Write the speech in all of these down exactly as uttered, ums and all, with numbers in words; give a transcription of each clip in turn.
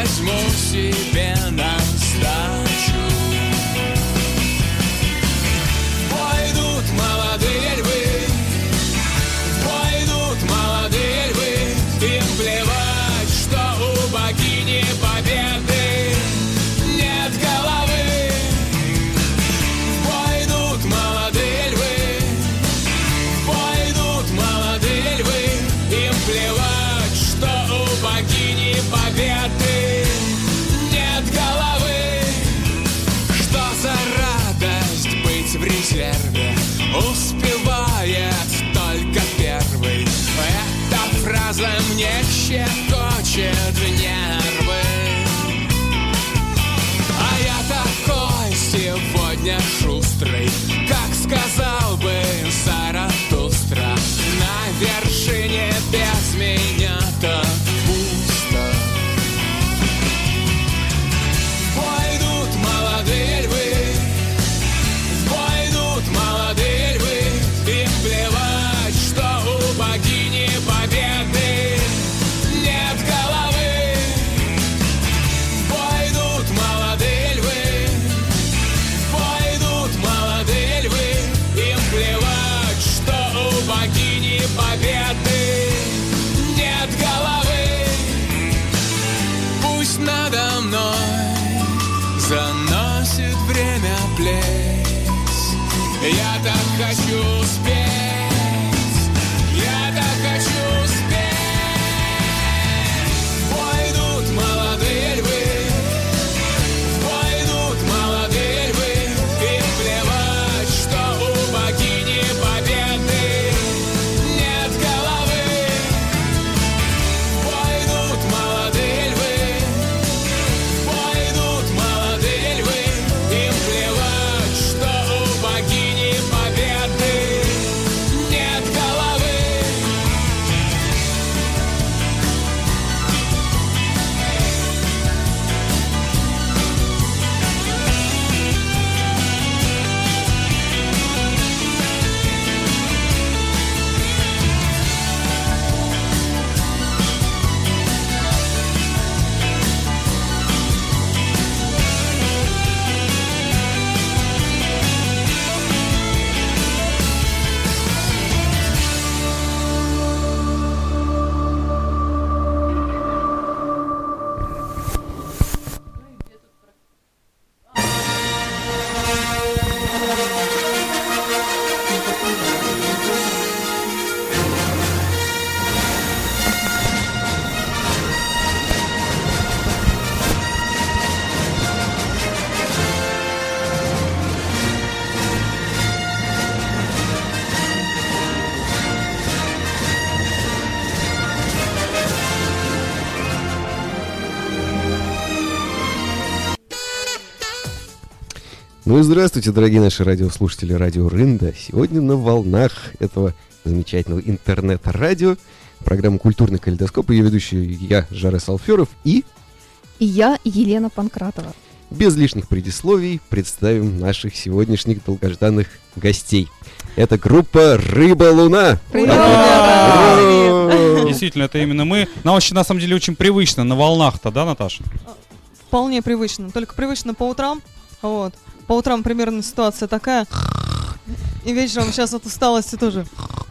возьму себе на сдачу. Пойдут молодые львы, пойдут молодые львы, им плевать, что у богини победы нет головы. Пойдут молодые львы, пойдут молодые львы, им плевать, что у богини победы нет головы. Что за радость быть в резерве, успевает только первый. Эта фраза мне щекочет нервы. А я такой сегодня шустрый, как сказал бы Заратустра. На вершине без меня-то пусто. Пойдут молодые львы, пойдут молодые львы, им плевать, что у богини победы нет головы. Пойдут молодые львы, пойдут молодые львы, им плевать, что у богини победы нет головы. Пусть надо мной заносит время плеть, я так хочу успеть, я так хочу успеть. Пойдут молодые львы, пойдут молодые львы, им плевать, что у богини победы нет головы. Пойдут молодые львы, пойдут молодые львы, им плевать, что у богини победы нет головы. Ну и здравствуйте, дорогие наши радиослушатели радио Рында. Сегодня на волнах этого замечательного интернет-радио программа «Культурный калейдоскоп». Ее ведущий я, Жарес Алферов, и... И я, Елена Панкратова. Без лишних предисловий представим наших сегодняшних долгожданных гостей. Это группа «Рыба-Луна». Ура! Действительно, это именно мы. Нам вообще, на самом деле, очень привычно на волнах-то, да, Наташа? Вполне привычно. Только привычно по утрам. Вот. По утрам примерно ситуация такая. И вечером сейчас от усталости тоже.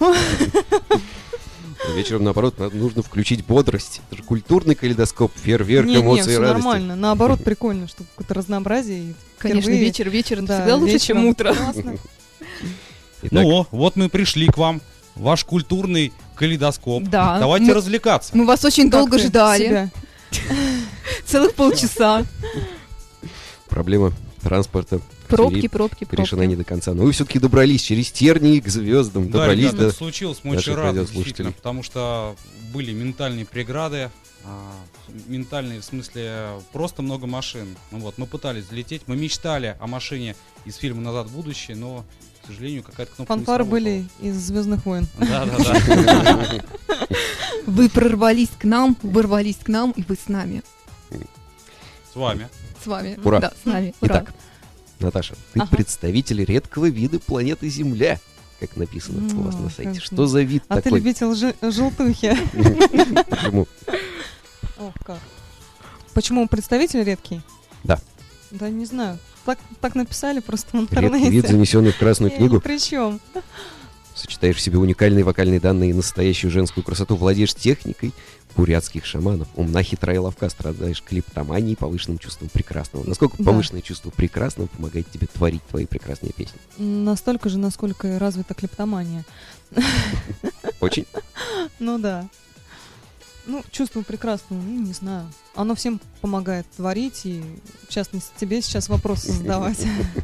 Вечером, наоборот, надо, нужно включить бодрость. Это же культурный калейдоскоп, фейерверк, не, эмоции не, и все радости. Нормально. Наоборот, прикольно, что какое-то разнообразие. И Конечно, впервые... вечер, вечер да, всегда лучше, вечером. чем утро. Итак, Ну, вот мы пришли к вам. Ваш культурный калейдоскоп. Да. Давайте мы, развлекаться. Мы вас очень Как долго ты ждали. себя? Целых полчаса. проблема транспорта Пробки, пробки, пробки. решена не до конца. Но вы все-таки добрались через тернии к звездам, Да, добрались ребята, до это случилось, мы наших очень рады, радиослушателей. действительно, потому что были ментальные преграды, а, ментальные в смысле просто много машин. Ну, вот, мы пытались взлететь, мы мечтали о машине из фильма «Назад в будущее», но, к сожалению, какая-то кнопка не Фанфары сработала. были из «Звездных войн». Да-да-да. Вы прорвались к нам, ворвались к нам, и вы с нами. С вами. С вами. Ура. Да, с нами. Ура. Итак, Наташа, ты Ага. представитель редкого вида планеты Земля, как написано у вас Ну, на сайте. конечно. Что за вид А ты такой? любитель жи- желтухи. Почему? Ох, как. Почему представитель редкий? Да. Да не знаю. Так, так написали просто в Редкий интернете. вид, занесенный в Красную Я книгу. ни при чем. Сочетаешь в себе уникальные вокальные данные и настоящую женскую красоту, владеешь техникой бурятских шаманов, умна, хитра и ловка, страдаешь клиптоманией и повышенным чувством прекрасного. Насколько Да. повышенное чувство прекрасного помогает тебе творить твои прекрасные песни? Настолько же, насколько и развита клептомания. Очень. Ну да. Ну, чувство прекрасного, ну, не знаю. Оно всем помогает творить, и, в частности, тебе сейчас вопросы задавать.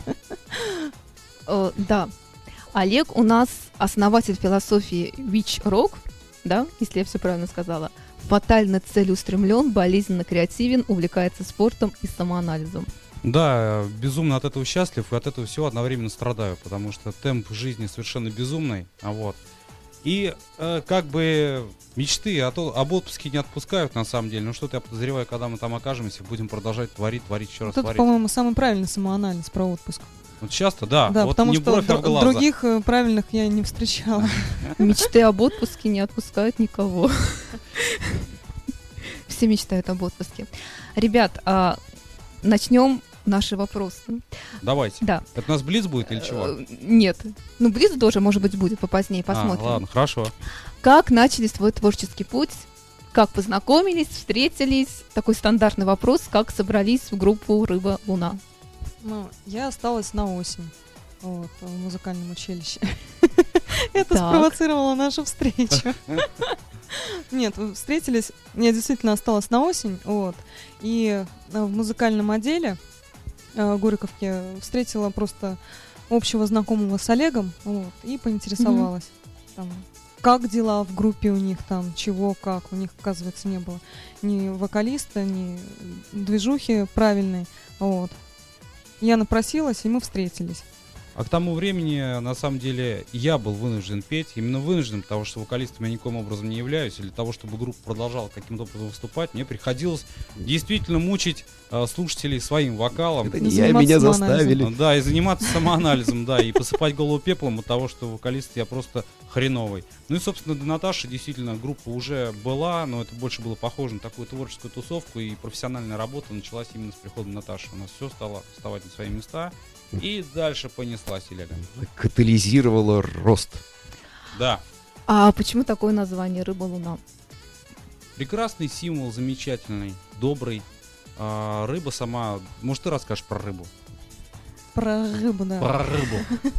Э, Да. Олег у нас основатель философии Witch Rock, да, если я все правильно сказала. Фатально целеустремлен, болезненно креативен, увлекается спортом и самоанализом. Да, безумно от этого счастлив и от этого всего одновременно страдаю, потому что темп жизни совершенно безумный, а вот. И э, как бы мечты о то, об отпуске не отпускают на самом деле, но что-то я подозреваю, когда мы там окажемся, будем продолжать творить, творить, еще раз Вот это, творить. по-моему, самый правильный самоанализ про отпуск. Вот часто, да, Да, вот потому не что бровь, а др- в глаз. других э, правильных я не встречала. Мечты об отпуске не отпускают никого. Все мечтают об отпуске. Ребят, а, начнем наши вопросы. Давайте. Да. Это у нас блиц будет или чего? Э, Нет. Ну, близ тоже, может быть, будет попозднее, посмотрим. А, ладно, хорошо. Как начали свой творческий путь? Как познакомились, встретились? Такой стандартный вопрос, как собрались в группу «Рыба Луна». Ну, я осталась на осень. Вот, в музыкальном училище. Это Так. спровоцировало нашу встречу. Нет, вы встретились, я действительно осталась на осень, вот, и э, в музыкальном отделе э, Гориковки встретила просто общего знакомого с Олегом, вот, и поинтересовалась, там, как дела в группе у них, там, чего, как, у них, оказывается, не было ни вокалиста, ни движухи правильной, вот. Я напросилась, и мы встретились. А к тому времени, на самом деле, я был вынужден петь. Именно вынужден, потому что вокалистом я никоим образом не являюсь. И для того, чтобы группа продолжала каким-то образом выступать, мне приходилось действительно мучить э, слушателей своим вокалом. Это не я, Заниматься меня самоанализом. заставили. Да, и заниматься самоанализом, да, и посыпать голову пеплом от того, что вокалист я просто хреновый. Ну и, собственно, до Наташи действительно группа уже была, но это больше было похоже на такую творческую тусовку, и профессиональная работа началась именно с приходом Наташи. У нас все стало вставать на свои места, и дальше понеслась Елена. Катализировало рост. Да, А почему такое название «Рыба Луна»? прекрасный символ, замечательный, добрый. А, рыба сама... Может, ты расскажешь про рыбу? Про рыбу, да. Про рыбу.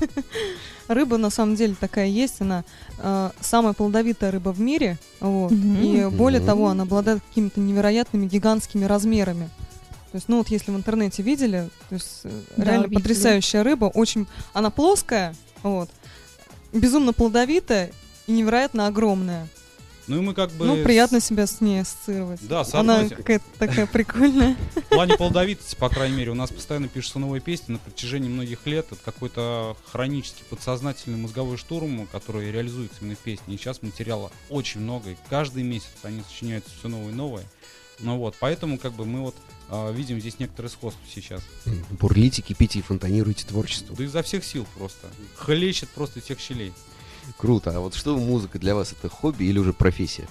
Рыба на самом деле такая есть, она э, самая плодовитая рыба в мире, вот, Мгм. и более Мгм. того, она обладает какими-то невероятными гигантскими размерами. То есть, ну вот если в интернете видели, то есть э, Да, реально видели. потрясающая рыба, очень, она плоская, вот, безумно плодовитая и невероятно огромная. Ну и мы как бы... Ну, приятно себя с ней ассоциировать. Да, с Она одной- какая-то такая прикольная. В плане плодовитости, по крайней мере, у нас постоянно пишутся новые песни на протяжении многих лет. Это какой-то хронический подсознательный мозговой штурм, который реализуется именно в песне. И сейчас материала очень много, и каждый месяц они сочиняются все новые и новые. Ну вот, поэтому как бы мы вот а, видим здесь некоторое сходство сейчас. Бурлите, кипите и фонтанируйте творчество. Да изо всех сил просто. Хлещет просто из всех щелей. Круто. А вот что музыка для вас, это хобби или уже профессия?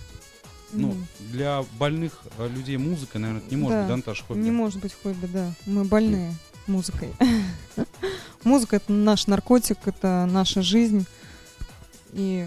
Ну, М, для больных а, людей музыка, наверное, это не может Да, быть, да, Наташа, хобби? Не может быть хобби, да. Мы больные музыкой. Музыка — это наш наркотик, это наша жизнь. И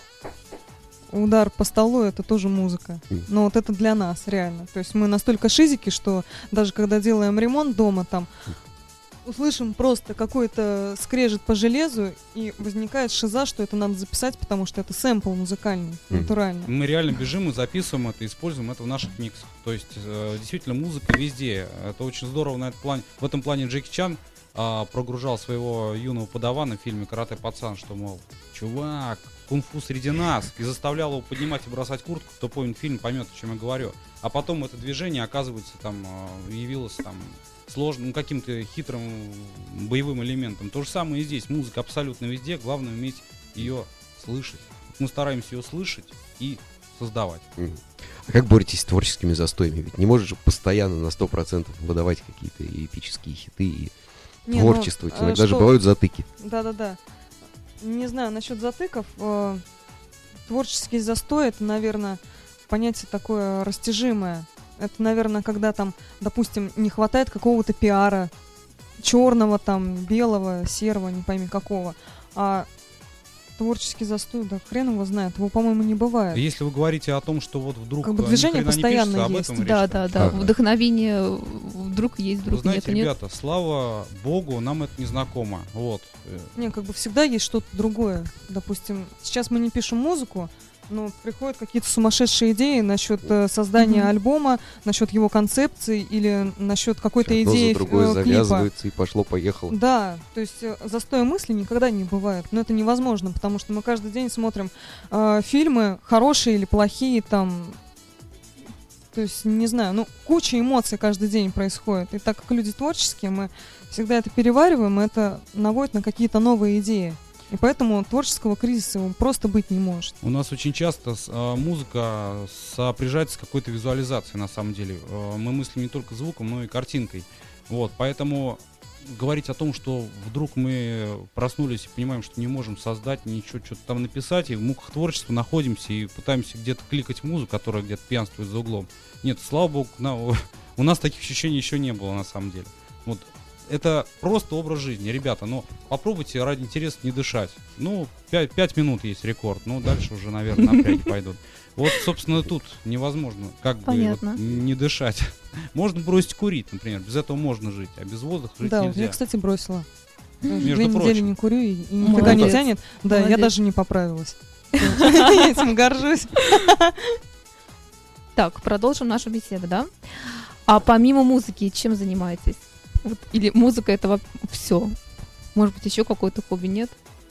удар по столу — это тоже музыка. Мгм. Но вот это для нас, реально. То есть мы настолько шизики, что даже когда делаем ремонт дома, там услышим просто какой-то скрежет по железу, и возникает шиза, что это надо записать, потому что это сэмпл музыкальный, Мгм. натуральный. Мы реально бежим и записываем это, используем это в наших миксах. То есть, э, действительно, музыка везде. Это очень здорово на этом плане. В этом плане Джеки Чан а, прогружал своего юного подавана в фильме «Карате пацан», что, мол, чувак, кунг-фу среди нас, и заставлял его поднимать и бросать куртку. Кто помнит фильм, поймет, о чем я говорю. А потом это движение, оказывается, там а, явилось там сложным, ну, каким-то хитрым боевым элементом. То же самое и здесь. Музыка абсолютно везде. Главное уметь ее слышать. Мы стараемся ее слышать и создавать. Мгм. А как боретесь с творческими застоями? Ведь не можешь же постоянно на сто процентов выдавать какие-то эпические хиты и Не, ну, творчествовать. а Иногда же что- бывают затыки. Да-да-да. Не знаю, насчет затыков. э, Творческий застой — это, наверное, понятие такое растяжимое. Это, наверное, когда там, допустим, не хватает какого-то пиара, черного, там, белого, серого, не пойми какого. А творческий застой, да хрен его знает, его, по-моему, не бывает. Если вы говорите о том, что вот вдруг Как бы ни движение хрена не постоянно пишется, об есть. этом Да, речь. да, да. Ага. Вдохновение вдруг есть, Вы вдруг знаете, нет, нет. ребята, слава богу, нам это не знакомо. Вот. Э, Не, как бы всегда есть что-то другое. Допустим, сейчас мы не пишем музыку, но приходят какие-то сумасшедшие идеи насчет э, создания Мгм. альбома, насчет его концепции или насчет какой-то Одно идеи за другое э, клипа. завязывается и пошло-поехало. Да, то есть э, застоя мысли никогда не бывает. Но это невозможно, потому что мы каждый день смотрим э, фильмы, хорошие или плохие, там. То есть, не знаю, ну, куча эмоций каждый день происходит. И так как люди творческие, мы всегда это перевариваем, и это наводит на какие-то новые идеи. И поэтому творческого кризиса его просто быть не может. У нас очень часто с- а, музыка сопряжается с какой-то визуализацией, на самом деле. Э, Мы мыслим не только звуком, но и картинкой. Вот, поэтому говорить о том, что вдруг мы проснулись и понимаем, что не можем создать ничего, что-то там написать, и в муках творчества находимся и пытаемся где-то кликать музыку, которая где-то пьянствует за углом. Нет, слава богу, на- у нас таких ощущений еще не было, на самом деле. Вот. Это просто образ жизни, ребята, но попробуйте ради интереса не дышать. Ну, пять минут есть рекорд, ну, дальше уже, наверное, напряги пойдут. Вот, собственно, тут невозможно как бы Понятно. вот не дышать. Можно бросить курить, например, без этого можно жить, а без воздуха жить Да, вот нельзя. я, кстати, бросила. Между Две недели прочим. не курю и, и никогда не Молодец. тянет. Да, я Молодец. даже не поправилась. Я этим горжусь. Так, продолжим нашу беседу, да? А помимо музыки, чем занимаетесь? Вот, или музыка это все? Может быть, еще какое-то хобби нет?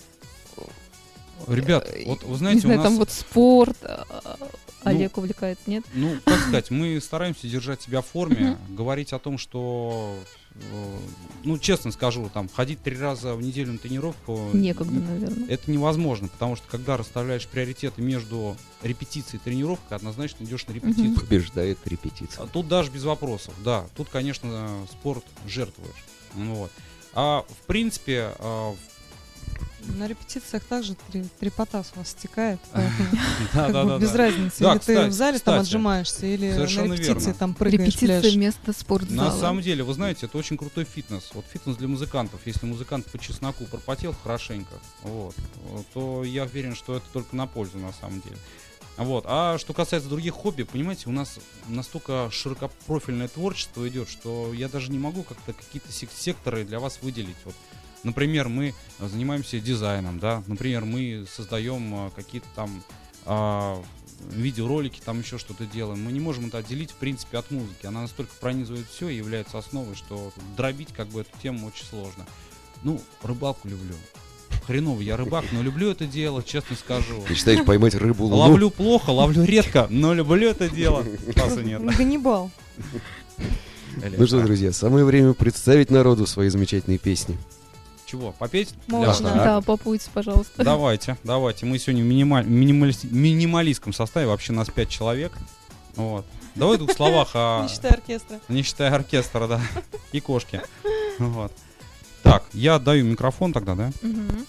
Ребят, Э, вот вы Не знаете, у знаю, нас, там вот спорт, а, Олег увлекается, нет? ну, как сказать, мы стараемся держать себя в форме, говорить о том, что, э, ну, честно скажу, там, ходить три раза в неделю на тренировку Некогда, н- наверное. это невозможно, потому что когда расставляешь приоритеты между репетицией и тренировкой, однозначно идешь на репетицию. Побеждает репетиция. А Тут даже без вопросов, да. Тут, конечно, спорт жертвуешь. Ну вот. А в принципе, а, На репетициях также три- трепота с вас стекает. поэтому да, как да, бы да, без да. разницы. Да, Или ты кстати, в зале там кстати. отжимаешься, или Совершенно на репетиции верно. там прыгаешь, Репетиция пляшешь. вместо спортзала. На самом деле, вы знаете, это очень крутой фитнес. Вот фитнес для музыкантов. Если музыкант по чесноку пропотел хорошенько, вот, то я уверен, что это только на пользу на самом деле. Вот. А что касается других хобби, понимаете, у нас настолько широкопрофильное творчество идет, что я даже не могу как-то какие-то сек- секторы для вас выделить. Вот. Например, мы занимаемся дизайном, да, например, мы создаем а, какие-то там а, видеоролики, там еще что-то делаем. Мы не можем это отделить, в принципе, от музыки. Она настолько пронизывает все и является основой, что дробить как бы эту тему очень сложно. Ну, рыбалку люблю. Хреново, я рыбак, но люблю это дело, честно скажу. Мечтаешь поймать рыбу луну? Ловлю плохо, ловлю редко, но люблю это дело. Спаса нет. Ганнибал. Ну что, друзья, самое время представить народу свои замечательные песни. Чего, попеть? для Можно. вас? Ага. Да, попуйте, пожалуйста. Давайте, давайте. Мы сегодня в минималь- минималис- минималистском составе, вообще нас пять человек. Вот. Давай в двух словах о... Не считая оркестра. Не считая оркестра, да. И кошки. Вот. Так, я отдаю микрофон тогда, да? Мгм.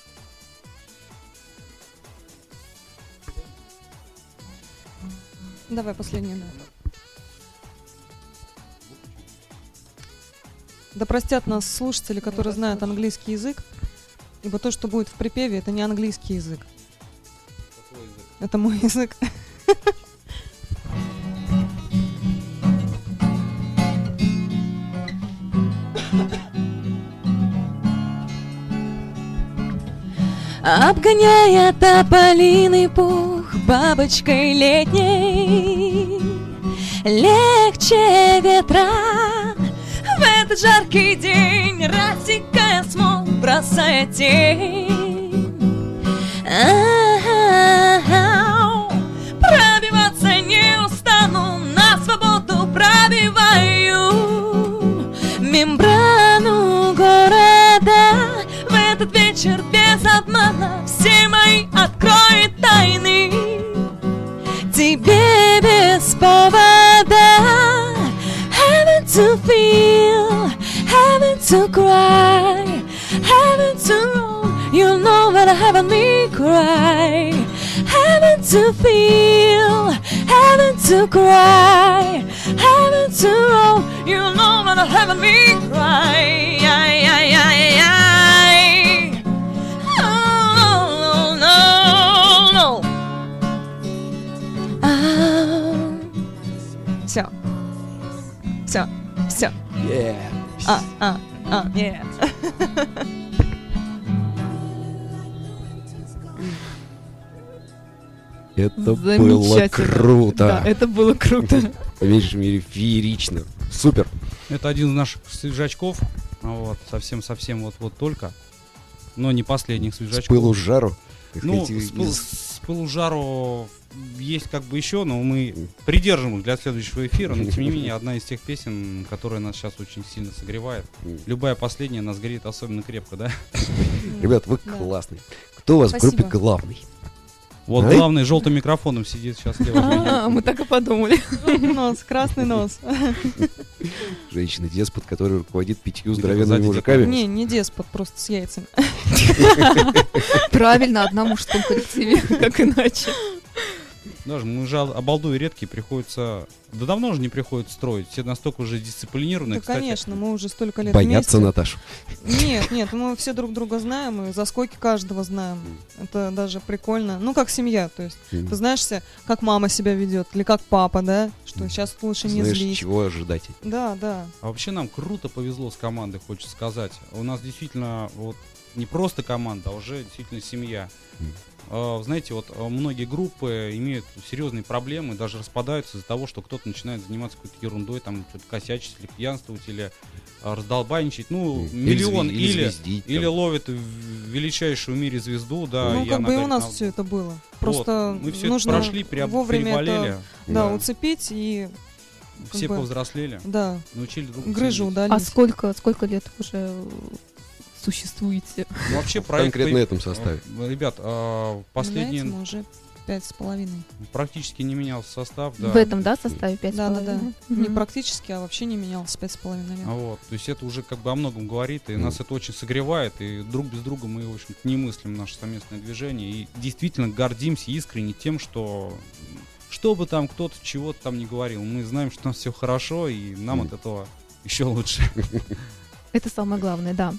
Давай последний, да. Да простят нас слушатели, которые знают английский язык, ибо то, что будет в припеве, это не английский язык. Это мой язык. Обгоняя тополиный пух бабочкой летней, легче ветра в этот жаркий день, рассекая смог, бросая тень. А-а-а. Пробиваться не устану, на свободу пробиваю мембрану города. В этот вечер без обмана все мои откроет тайны, тебе без повода. Having to feel, having to cry, having to roll, you know that I haven't me cry. Having to feel, having to cry, having to roll. You know that I'm having me cry. Ay, ay, ay, ay. Oh, no, no. Ah. Все. Все. Все. Yeah. А, а, а, yeah. Это было Замечательно. круто. Да, это было круто. По меньшей мере, феерично. Супер. Это один из наших свежачков. Вот, совсем-совсем вот-вот только. Но не последних С свежачков. пылу с жару. так Ну, сказать, с, пыл- из- с пылу жару есть как бы еще, но мы придержим их для следующего эфира. Но тем не менее, одна из тех песен, которая нас сейчас очень сильно согревает. Любая последняя нас греет особенно крепко, да? Ребят, вы Да. классные. Кто у вас в Спасибо. группе главный? Вот Ай. главный желтым микрофоном сидит сейчас слева от меня. А, мы так и подумали. Нос, красный нос. Женщина-деспот, который руководит пятью Где-то здоровенными сзади мужиками. Не, не деспот, просто с яйцами. Правильно, одна в мужском коллективе, как иначе. Даже мы же обалдуи редкие, приходится... Да давно же не приходится строить, все настолько уже дисциплинированные. Да, Кстати, конечно, мы уже столько лет Боятся вместе. Наташу. Нет, нет, мы все друг друга знаем, и заскоки каждого знаем. Это даже прикольно. Ну, как семья, то есть. М. Ты знаешь, се- как мама себя ведет, или как папа, да? Что сейчас лучше не Знаешь, злить. чего ожидать. Да, да. А вообще нам круто повезло с командой, хочется сказать. У нас действительно вот не просто команда, а уже действительно семья. Мгм. А, знаете, вот а, многие группы имеют серьезные проблемы, даже распадаются из-за того, что кто-то начинает заниматься какой-то ерундой, там что-то косячить, или пьянствовать, или а, раздолбайничать. Ну, Или миллион, зви- или или, звездить или там. ловит в- величайшую в мире звезду, да. ну, я как бы и у надарит нас на- все это было. Вот, Просто мы все нужно это прошли, преоб- вовремя это, переболели, да, Да. уцепить и как все бы, повзрослели, да, научили друг друга грыжу ценить. удалить. А сколько, сколько лет уже существуете? Ну, вообще проект... Конкретно по- этом составе. Э, Ребят, а, последние Меняется, мы уже пять с половиной. практически не менялся состав, да. В этом, да, составе пять Да, с да, да. половиной? Не Мгм. практически, а вообще не менялся пять с половиной лет. А вот, то есть это уже как бы о многом говорит, и Мгм. нас это очень согревает, и друг без друга мы, в общем не мыслим наше совместное движение, и действительно гордимся искренне тем, что что бы там кто-то чего-то там не говорил, мы знаем, что у нас все хорошо, и нам Мгм. от этого еще лучше. Это самое главное, да.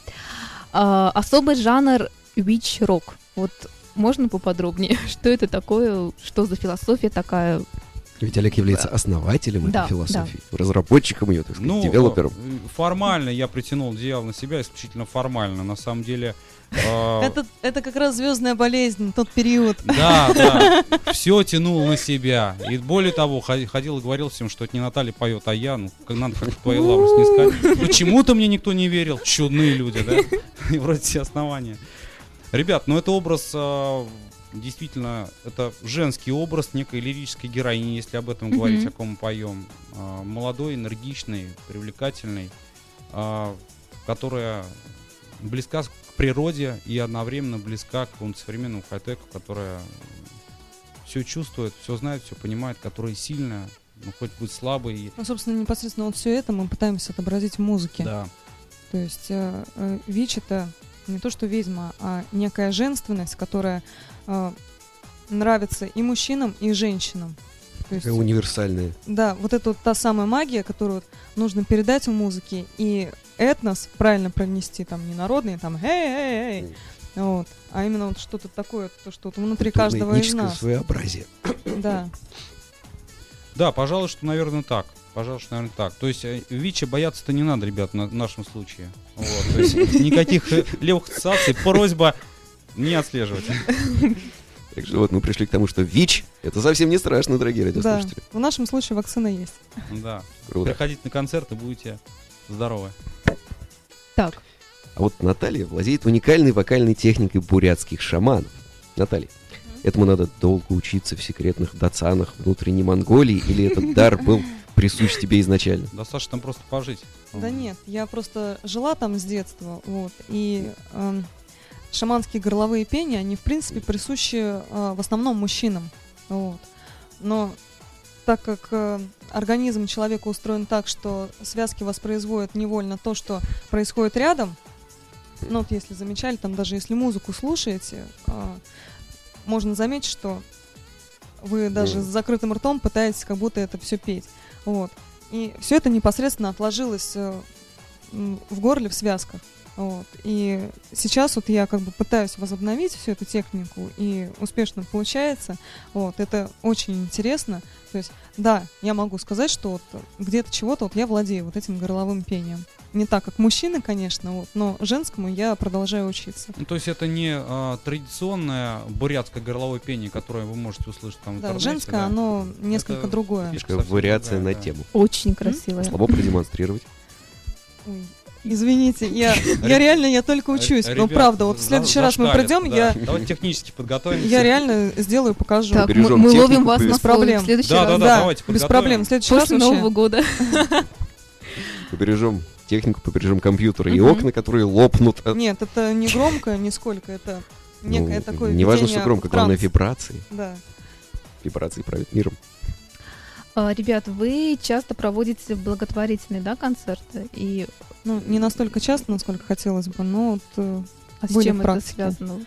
А, особый жанр вич-рок. Вот можно поподробнее? Что это такое? Что за философия такая? Ведь Олег является основателем Да, этой философии, разработчиком ее, так сказать, Ну, девелопером. э, формально я притянул одеяло на себя, исключительно формально, на самом деле. э, Это, это как раз звездная болезнь, тот период. Да, да, все тянул на себя. И более того, хо- ходил и говорил всем, что это не Наталья поет, а я, ну, как надо как-то твои лавры снискать. Почему-то мне никто не верил, чудные люди, да? И вроде все основания. Ребят, ну это образ, а, действительно, это женский образ некой лирической героини, если об этом говорить, Мгм. о ком мы поем. А, молодой, энергичный, привлекательный, а, которая близка к природе и одновременно близка к какому-то современному хай-теку, которая все чувствует, все знает, все понимает, которая сильная, ну, хоть будет слабой. и- Ну, собственно, непосредственно вот все это мы пытаемся отобразить в музыке. Да. То есть э, э, ВИЧ это не то что ведьма, а некая женственность, которая э, нравится и мужчинам, и женщинам. То есть, Такая универсальная. да, вот это вот та самая магия, которую вот нужно передать в музыке, и этнос правильно пронести, там, не народный, там, эй, эй, эй, вот, а именно вот что-то такое, то, что вот внутри каждого из Этническое нас. своеобразие. Да. Да, пожалуй, что, наверное, так. Пожалуй, что, наверное, так. То есть э, ВИЧа бояться-то не надо, ребят, на- в нашем случае. Вот, то есть никаких э, левых ассоциаций, просьба не отслеживать. Так что вот мы пришли к тому, что ВИЧ — это совсем не страшно, дорогие Да. радиослушатели. В нашем случае вакцина есть. Да. Круто. Приходите на концерты, будете здоровы. Так, А вот Наталья владеет уникальной вокальной техникой бурятских шаманов. Наталья, этому надо долго учиться в секретных дацанах внутренней Монголии, или этот дар был присущ тебе изначально? Достаточно там просто пожить. Да нет, я просто жила там с детства, вот, и эм, шаманские горловые пения, они, в принципе, присущи э, в основном мужчинам, вот. Но так как э, организм человека устроен так, что связки воспроизводят невольно то, что происходит рядом, ну вот если замечали, там даже если музыку слушаете, э, можно заметить, что вы даже Мгм. с закрытым ртом пытаетесь как будто это все петь. Вот. И все это непосредственно отложилось э, м, в горле, в связках. Вот. И сейчас вот я как бы пытаюсь возобновить всю эту технику, и успешно получается. Вот. Это очень интересно. То есть, да, я могу сказать, что вот где-то чего-то вот я владею вот этим горловым пением. Не так, как мужчины, конечно, вот, но женскому я продолжаю учиться. Ну, то есть это не а, традиционное бурятское горловое пение, которое вы можете услышать там в Да, интернете. женское, да? оно несколько Это другое. фишка Такая совсем вариация другая, на да. тему. Очень красивая. Слабо продемонстрировать. Ой, извините, я, я реально, я только учусь. Но Ребят, правда, вот в за- следующий раз мы зашкалит, придем, да. я, Давайте технически подготовимся. я реально сделаю, покажу. Так, мы, Побережем мы технику, ловим вас без на проблем. слове в следующий Да, раз. да, да, давайте без подготовим. проблем. В следующий раз После вообще. Нового года. Побережем технику, побережем компьютеры и Мгм. окна, которые лопнут от... Нет, это не громко нисколько, это некое Ну, такое не важно, введение что громко, в транс. главное вибрации. Да. Вибрации правят миром. А, Ребят, вы часто проводите благотворительные, да, концерты? И Ну, не настолько часто, насколько хотелось бы, но вот, э, а с Были чем в это практике. связано?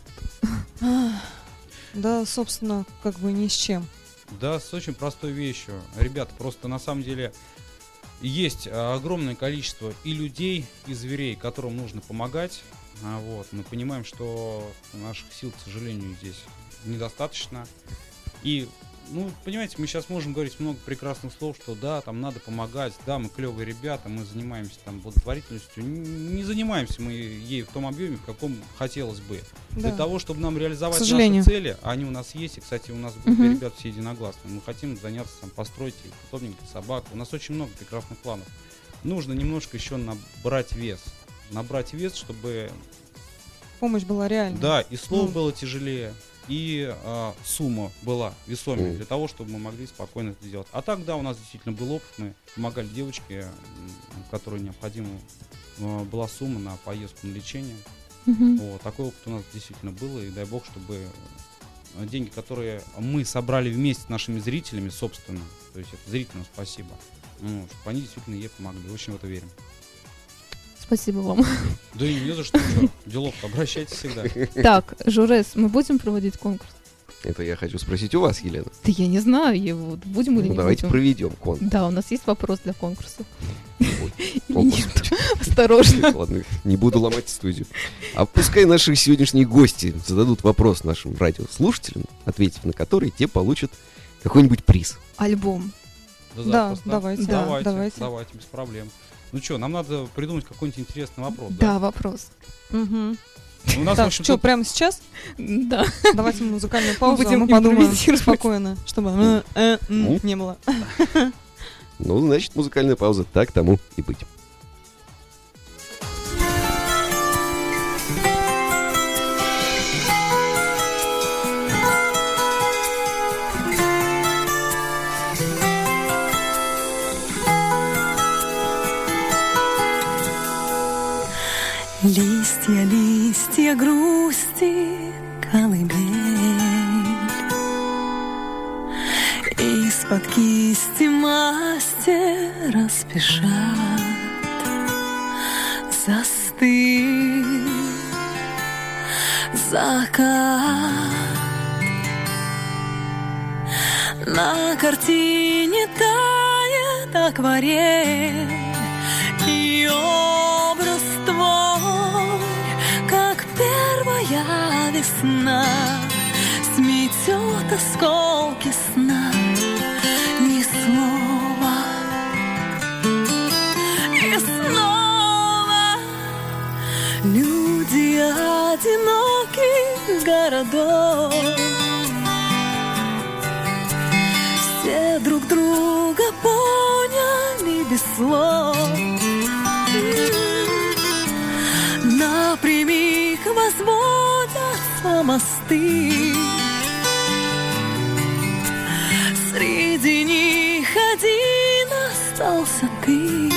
да, собственно, как бы ни с чем. Да, с очень простой вещью. Ребята, просто на самом деле есть а, огромное количество и людей, и зверей, которым нужно помогать. А, вот. Мы понимаем, что наших сил, к сожалению, здесь недостаточно. И, ну, понимаете, мы сейчас можем говорить много прекрасных слов, что да, там надо помогать, да, мы клевые ребята, мы занимаемся там благотворительностью. Н- Не занимаемся мы ей в том объеме, в каком хотелось бы. Для Да. того, чтобы нам реализовать К сожалению. наши цели, а они у нас есть, и, кстати, у нас в группе Мгм. ребят все единогласны. Мы хотим заняться, там, построить питомник для собак. У нас очень много прекрасных планов. Нужно немножко еще набрать вес. Набрать вес, чтобы, Помощь была реальной. да, и слово Ну. было тяжелее, и а, сумма была весомее, Мгм. для того, чтобы мы могли спокойно это сделать. А так, да, у нас действительно был опыт, мы помогали девочке, м, которой необходима а, была сумма на поездку на лечение. Мгм. Вот, такой опыт у нас действительно был, и дай бог, чтобы э, деньги, которые мы собрали вместе с нашими зрителями, собственно, то есть это зрителям спасибо, ну, чтобы они действительно ей помогли, очень в это верим. Спасибо вам. Да и не за что, чё, делов-то, обращайтесь всегда. Так, Журес, мы будем проводить конкурс? Это я хочу спросить у вас, Елена. Да я не знаю его. Будем или Ну, не давайте будем? проведем конкурс. Да, у нас есть вопрос для конкурса. Ой, Или конкурс. нет? Осторожно. Ладно, не буду ломать студию. А пускай наши сегодняшние гости зададут вопрос нашим радиослушателям, ответив на который, те получат какой-нибудь приз. Альбом. Да, Да, запросто. давайте, да, давайте, давайте. давайте, без проблем. Ну что, нам надо придумать какой-нибудь интересный вопрос, Да, да? вопрос. Мгм. У нас, в Так, общем, что, тут- прямо сейчас? Да. Давайте музыкальную паузу, а будем мы подумаем импровизировать. спокойно, чтобы э, э, м, Ну. не было. Ну, значит, музыкальная пауза. Так тому и быть. Листья, листья грусти, колыбель. Из-под кисти мастера спешат застыть закат. На картине тает акварель, и образ твой, как первая весна, сметет осколки сна. Ни слова, и снова люди одиноких городов все друг друга поняли без слов. Напрямик возводятся мосты, среди них один остался ты.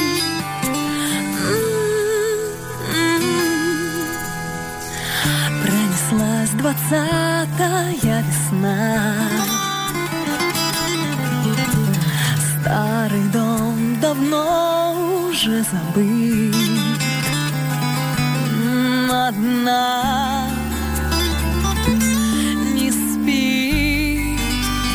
Пронеслась двадцатая весна, старый дом давно уже забыт. Одна не спит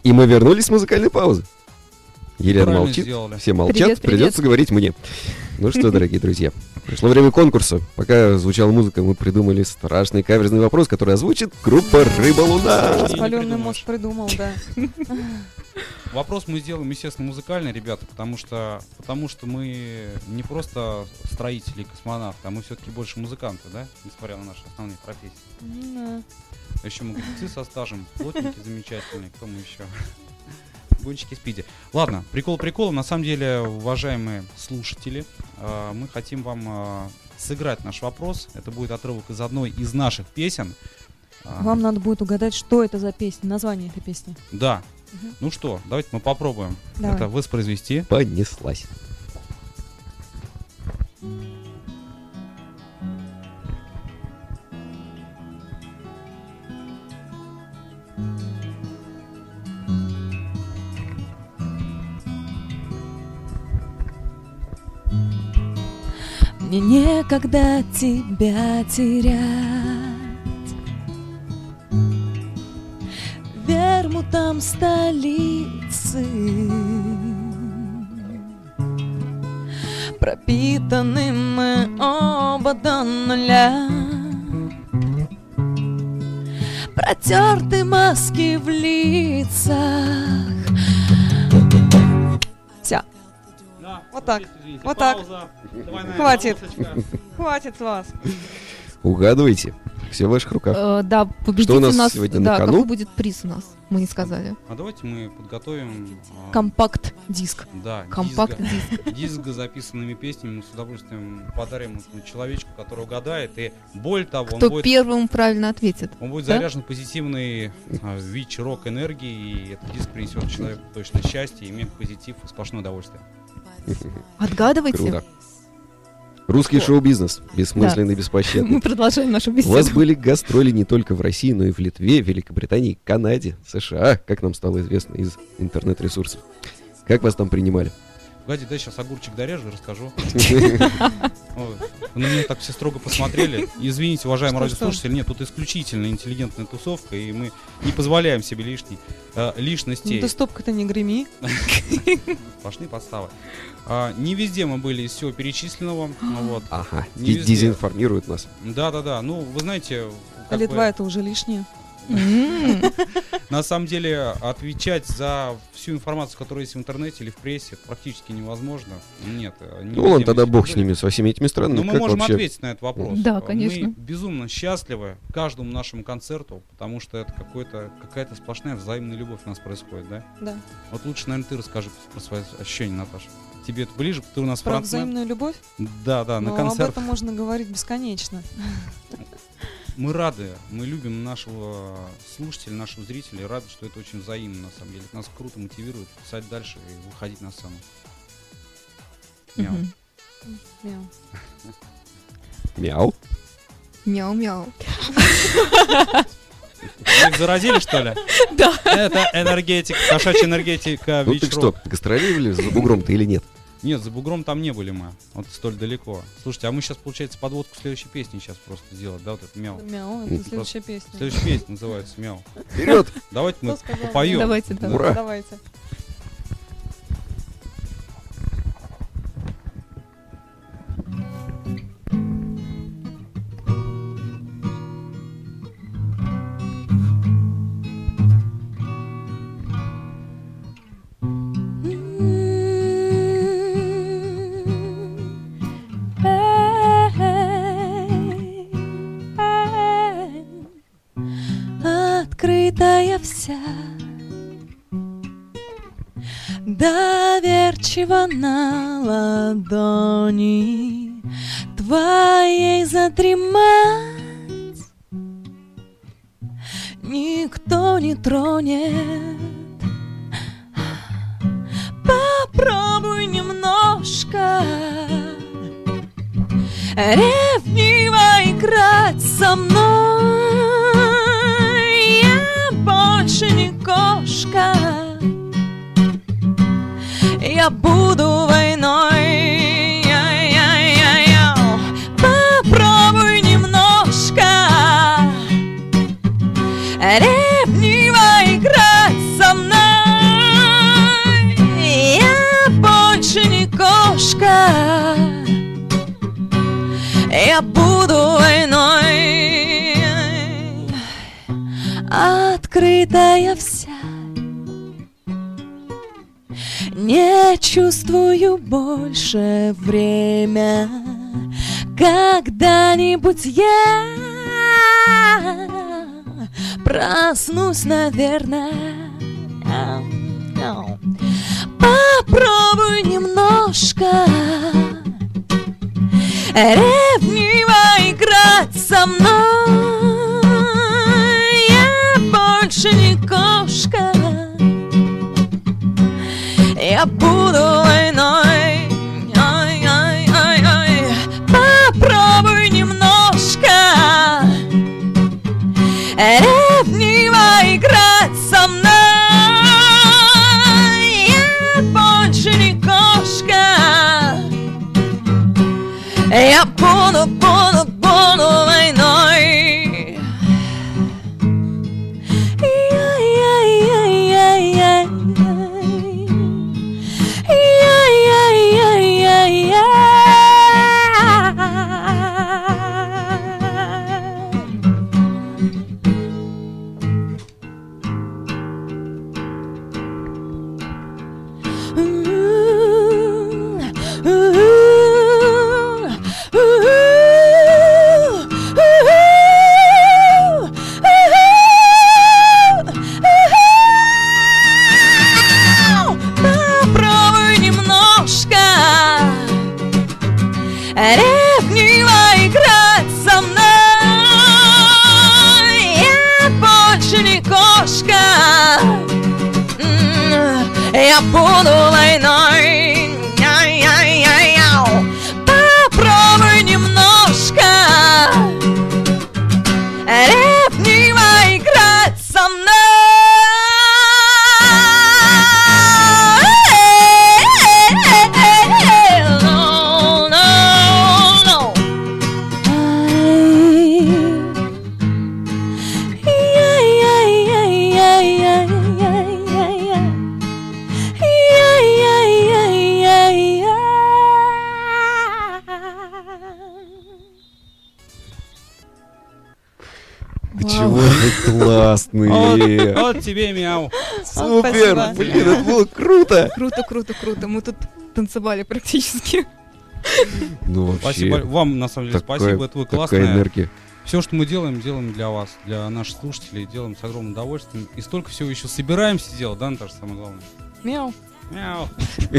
И мы вернулись с музыкальной паузы. Елена Правильно молчит, сделали. все молчат, Привет, привет. придется говорить мне. Ну что, дорогие друзья, пришло время конкурса. Пока звучала музыка, мы придумали страшный каверзный вопрос, который озвучит группа «Рыба Луна». Распаленный придумаешь. мозг придумал, да. Вопрос мы сделаем, естественно, музыкальный, ребята, потому что, потому что мы не просто строители и космонавты, а мы все-таки больше музыканты, да, несмотря на наши основные профессии. Да. А еще музыканты со стажем, плотники замечательные, кто мы еще? Гонщики Спиди. Ладно, прикол приколом. На самом деле, уважаемые слушатели, э, мы хотим вам э, сыграть наш вопрос. Это будет отрывок из одной из наших песен. А, Вам надо будет угадать, что это за песня, название этой песни. Да. Мгм. Ну что, давайте мы попробуем Давай. это воспроизвести. Понеслась. Мне некогда тебя терять. Вермутом столицы, пропитаны мы оба до нуля. Протерты маски в лицах. Всё. Вот так. Вот так. Хватит. Хватит с вас. Угадывайте. Все в ваших руках. Э, да, победитель Что у нас нас, сегодня на да, кону? какой будет приз у нас? Мы не сказали. А давайте мы подготовим а, Компакт-диск. да, Компакт-диск. диск, диск с записанными песнями. Мы с удовольствием подарим этому человечку, который угадает. И более того, он Кто будет, первым правильно ответит. он будет да? заряжен позитивной а, ВИЧ-рок энергией. И этот диск принесет человеку точно счастье, мега позитив и сплошное удовольствие. Отгадывайте. Круто. Русский шоу-бизнес. Бессмысленный, беспощадный. Мы продолжаем нашу У беседу. вас были гастроли не только в России, но и в Литве, Великобритании, Канаде, США, как нам стало известно из интернет-ресурсов. Как вас там принимали? Погоди, дай сейчас огурчик дорежу и расскажу. Ой, вы на меня так все строго посмотрели. Извините, уважаемые Что, радиослушатели, нет, тут исключительно интеллигентная тусовка, и мы не позволяем себе лишней, э, Ну лишностей. ты стопка-то не греми. Сплошные подставы. А, не везде мы были из всего перечисленного. ну вот. Ага, Не ди- везде. дезинформируют нас. Да-да-да, ну, вы знаете... А как Литва бы, это уже лишнее. М. на самом деле, отвечать за всю информацию, которая есть в интернете или в прессе, это практически невозможно. Нет. э, не Ну, ладно, везде тогда мы бог с были. ними, со всеми этими странами. Но мы Как можем вообще? ответить на этот вопрос. Да, Э, конечно. Мы безумно счастливы каждому нашему концерту, потому что это какой-то, какая-то сплошная взаимная любовь у нас происходит, да? Да. Вот лучше, наверное, ты расскажи про свои ощущения, Наташа. Тебе это ближе, ты у нас Про фронтмен. взаимную любовь? Да, да, на Но об концерт. этом можно говорить бесконечно. Мы рады, мы любим нашего слушателя, нашего зрителя, и рады, что это очень взаимно, на самом деле. Это нас круто мотивирует писать дальше и выходить на сцену. Мяу. Мгм. Мяу. Мяу. Мяу-мяу. Вы их заразили, что ли? Да. Это энергетика, кошачья энергетика, Ну ты что, ВИЧ-рок. гастролировали за бугром-то или нет? Нет, за бугром там не были мы, вот столь далеко. Слушайте, а мы сейчас, получается, подводку следующей песни сейчас просто сделать, да, вот это мяу. Мяу, Ну, это следующая песня. Следующая песня называется мяу. Вперед! Давайте мы Кто сказал? попоем. Давайте, да. Ура! Давайте. Открытая вся, доверчиво на ладони твоей задремать никто не тронет. Попробуй немножко ревниво играть со мной. Я больше не кошка, я буду войной. Я-я-я-я. Попробуй немножко ревниво играть со мной. я буду войной, открытая вся. Не чувствую больше время. Когда-нибудь я проснусь, наверное. Попробуй немножко ревниво играть со мной. Я больше не кошка, я буду войной. Ай-ай-ай-ай. Попробуй немножко ревниво играть со мной. Я больше не кошка, я буду, буду, буду войной. Яй-яй-яй-яй-яй. Попробуй немножко ревниво играть со мной. Я больше не кошка, я буду войной. Яй-яй-яй-яу. Попробуй немножко ревниво играть со мной. No, no, no. Чего вы классные! Вот, вот тебе мяу. Супер! Спасибо. Блин, это было круто! Круто, круто, круто. Мы тут танцевали практически. Ну вообще, Спасибо вам, на самом деле, такая- спасибо, это вы такая классная. энергия. Все, что мы делаем, делаем для вас, для наших слушателей, делаем с огромным удовольствием. И столько всего еще собираемся делать, да, Наташа, самое главное? Мяу. Мяу.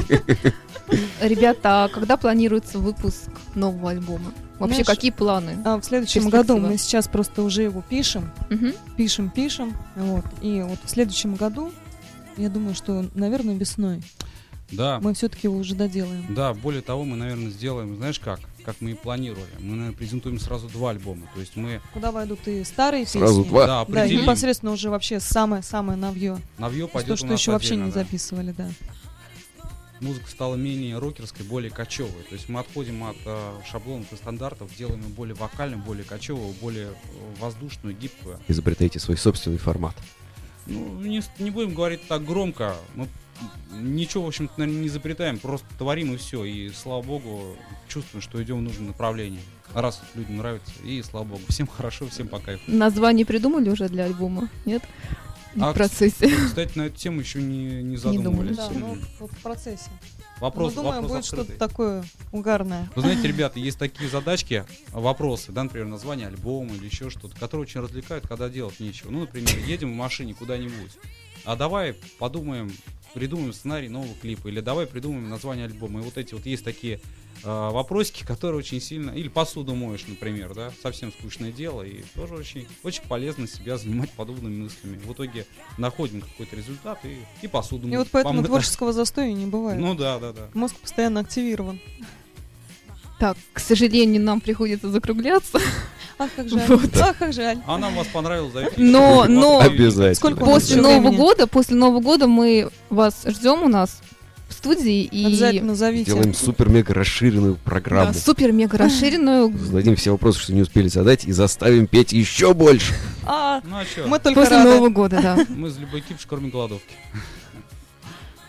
Ребята, а когда планируется выпуск нового альбома? Вообще, Знаешь, какие планы? А в следующем Перспектива. году мы сейчас просто уже его пишем, Мгм. пишем, пишем, вот. И вот в следующем году, я думаю, что, наверное, весной Да, мы все-таки его уже доделаем. да, более того, мы, наверное, сделаем, знаешь как, как мы и планировали. Мы, наверное, презентуем сразу два альбома. То есть мы, Куда войдут и старые Сразу песни, два? да, да, и определим. непосредственно уже вообще самое-самое новье. Навье То, пойдет что у нас еще вообще не отдельно, да. записывали, да. Музыка стала менее рокерской, более кочевой. То есть мы отходим от э, шаблонов и стандартов, делаем ее более вокальную, более кочевую, более э, воздушную, гибкую. Изобретайте свой собственный формат. Ну, не, с- не будем говорить так громко. Мы ничего, в общем-то, наверное, не изобретаем, просто творим и все. И, слава богу, чувствуем, что идем в нужном направлении. Раз людям нравится, и слава богу. Всем хорошо, всем по кайфу. Название придумали уже для альбома? Нет? А, В процессе. Кстати, на эту тему еще не, не задумывались. думали. Да, М. ну, вот в процессе. Вопрос, Мы думаем, вопрос будет что-то открытый. такое угарное. Вы знаете, ребята, есть такие задачки, вопросы, да, например, название альбома или еще что-то, которые очень развлекают, когда делать нечего. Ну, например, едем в машине куда-нибудь, а давай подумаем, придумаем сценарий нового клипа, или давай придумаем название альбома. И вот эти вот есть такие э, вопросики, которые очень сильно... Или посуду моешь, например, да, совсем скучное дело, и тоже очень, очень полезно себя занимать подобными мыслями. В итоге находим какой-то результат и, и посуду И моем. вот поэтому Помыть. творческого застоя не бывает. Ну да, да, да. Мозг постоянно активирован. Так, к сожалению, нам приходится закругляться. Ах, как жаль. Вот. Ах, как жаль. А нам вас понравилось, зовите. Но- но- Обязательно. Сколько После Еще Нового времени. года, после Нового года мы вас ждем у нас в студии и Обязательно зовите. Делаем супер-мега расширенную да, программу. супер-мега расширенную. Зададим все вопросы, что не успели задать, и заставим петь еще больше. А, Ну а что? мы только После рады. Нового года, да. Мы за любой кипиш, кроме голодовки.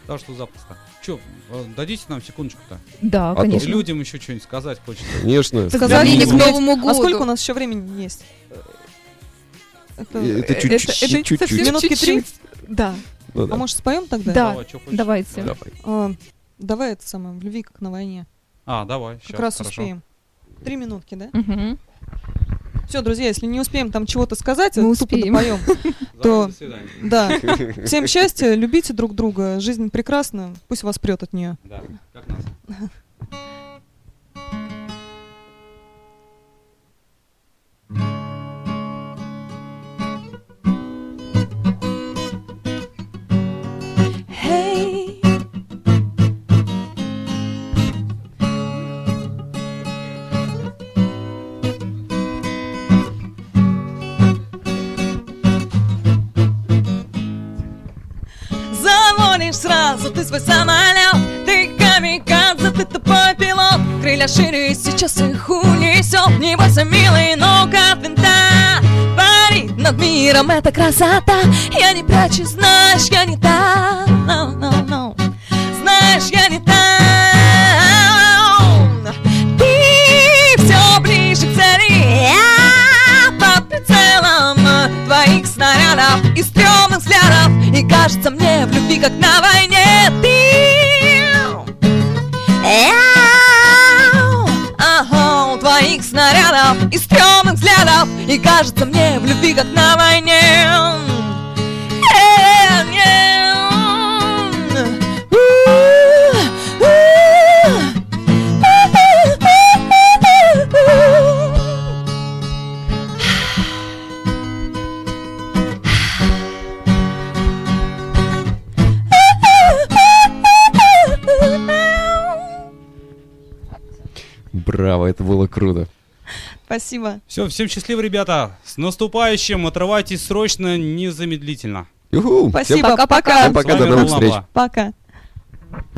Так что запросто. Че, дадите нам секундочку-то? Да, А то- конечно. Людям еще что-нибудь сказать хочется. Конечно. Поздравления к Сказать, Новому году. А сколько у нас еще времени есть? Это- Э, Это Это- чуть-чуть. это чуть-чуть. совсем Минутки три? чуть-чуть. Да. Ну А да. может, споем тогда? Да. Давай, чё хочешь. Давайте. Давай. А, давай это самое, в любви как на войне. А, давай, Как щас, раз хорошо. успеем. Три минутки, да? Мгм. Все, друзья, если не успеем там чего-то сказать, Мы тупо успеем. допоем. Давай, То- до свидания. Да. Всем счастья, любите друг друга. Жизнь прекрасна, пусть вас прет от нее. Да, как нас. Hey. Заводишь сразу ты свой самолет, ты камикадзе, ты тупой пилот. Крылья шире, сейчас их унесет. Не бойся, милый, ну-ка от винта. Парит над миром эта красота. Я не прячусь, знаешь, я не та. No, no, no. Знаешь, я не та. Ты все ближе к цели. Я под прицелом твоих снарядов и стрёмных взглядов. И кажется мне в любви, как на войне. Ты Яу, ага, твоих снарядов и стрёмных взглядов. И кажется мне в любви, как на войне. Э, не, у, Браво, это было круто. Спасибо. Все, всем счастливо, ребята. С наступающим. Отрывайтесь срочно, незамедлительно. Юху. Спасибо. Всем Пока-пока. всем пока, С вами до новых был встреч. Лава. Пока.